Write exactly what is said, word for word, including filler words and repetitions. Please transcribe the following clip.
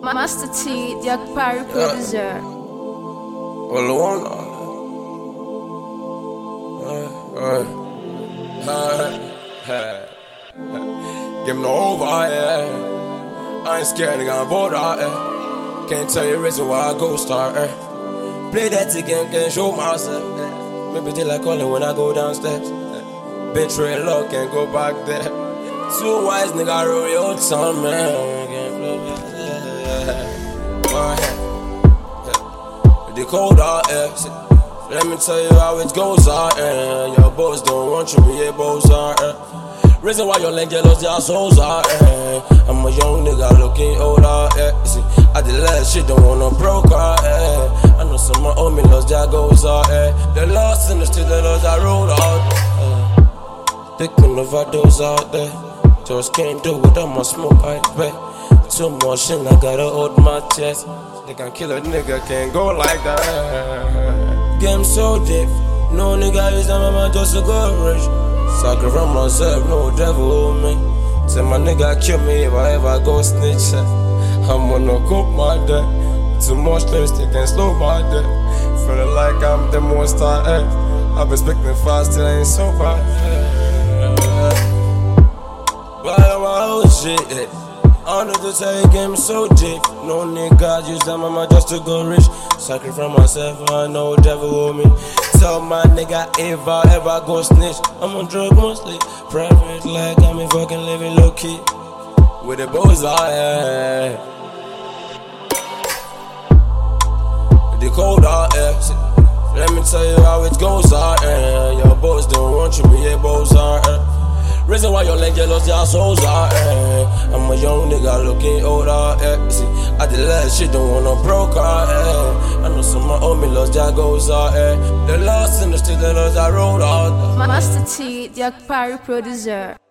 Master T, the Akpari producer. Well, the one. Give me no over, yeah. I ain't scared, nigga, I'm bored, yeah. Can't tell you the reason why I go start, eh. Play that again, can't show myself, eh. Maybe they like calling when I go downstairs, eh. Been trail low, can't go back there. Too wise, nigga, roll your tongue, man. Can't flow back there. The cold out, yeah. Let me tell you how it goes out, eh. Your boys don't want you, but your boys are, eh. Reason why your leg jealous, their souls are, eh. I'm a young nigga looking older, eh. See, I did last shit, don't want no broke, eh. I know some of my homie lost their goals, eh. They lost in the street, they lost their road out, eh. They couldn't overdose out there. Just can't do it, I'ma smoke, I bet. Too much shit, I gotta hold my chest. They can kill a nigga, can't go like that. Game so deep, no nigga use my mind just to go rich. Sucker from myself, no devil on me. Say my nigga kill me if I ever go snitch. I'm gonna cook my day. Too much lipstick and slow my day. Feeling like I'm the monster, eh. I've been speaking fast till I ain't so bad. Why am I old shit? I know to tell you game so deep. No nigga use that mama just to go rich. Sacrifice from myself, I know devil owe me. Tell my nigga if I ever go snitch, I'm on drug mostly. Private like I'm in fucking living low key. With the boys I am. The cold out, yeah. Let me tell you how it goes out, eh. Your boys don't want you, but your boys are, eh. Reason why your leg jealous, their souls are, eh. I'm a young nigga looking older, eh. See, I did last shit, don't want no broke, eh. I know some of my homie lost their goals, eh. They lost in the street, they lost their road out. Master T, the Akpari producer.